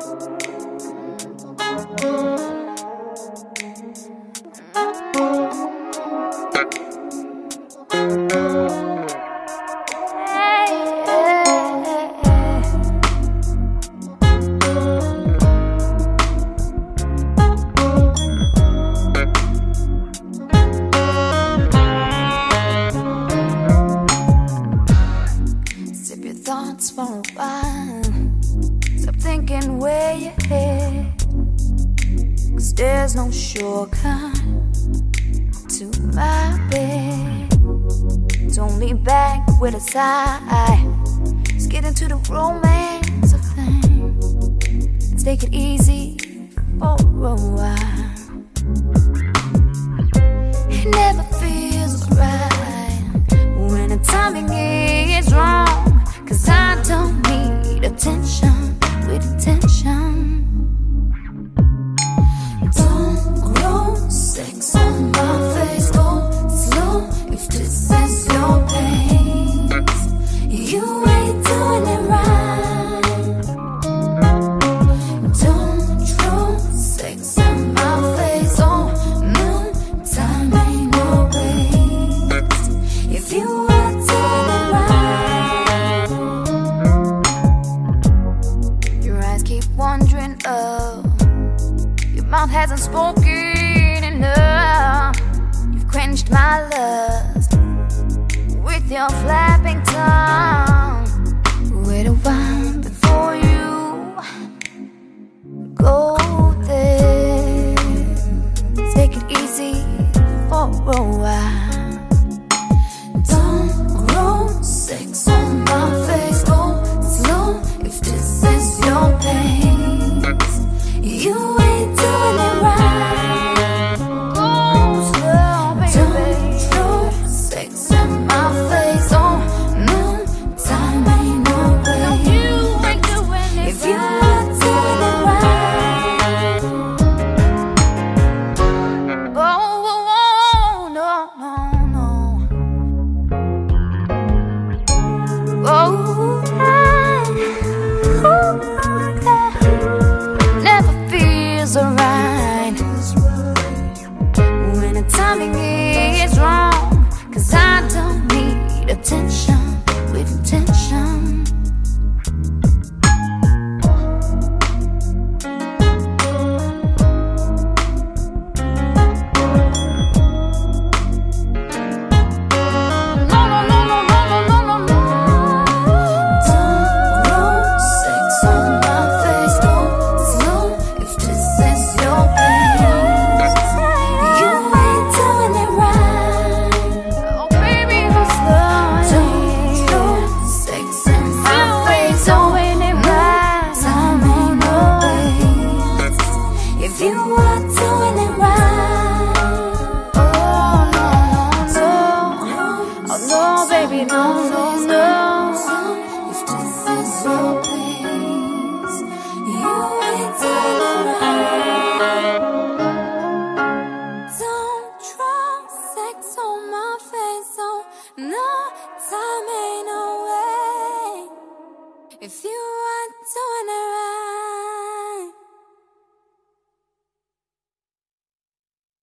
Thoughts for a while. Stop thinking where you're headed, 'cause there's no shortcut to my bed. Don't lean back with a sigh. Let's get into the romance of things. Let's take it easy for a while. It never feels right when the timing is wrong, 'cause I don't need attention with attention. Don't grow sex on my face, go slow if this is your pace. You ain't doing it right. Don't throw sex on my face, oh no, time ain't no waste. If you are doing it right, keep wandering up. Your mouth hasn't spoken enough. You've quenched my lust with your flapping tongue. Wait a while before you go there. Take it easy for a while. Don't grow sex on my face, go slow if this is your pace. You ain't doing it right. Go slow, baby. Don't throw sex in my face. Oh no, time ain't no waste. No, you ain't doing it if right. You are doing it right. Oh, oh, oh no, no, no. Oh. Alright when the timing is wrong, 'cause I don't need attention with intention. No, no, no, no, no, no, no, no, no. Don't grow sex on my face, go slow if this is your pace. You ain't doing it right. Oh baby, go slow. Don't throw sex in my face, doing it right. Time ain't no waste if you are doing it right. Oh no, no, no. Oh no, baby, no, no, no. If this is your place, you ain't doing it right. Don't throw sex on my face, oh no, time ain't no way. If you are doing it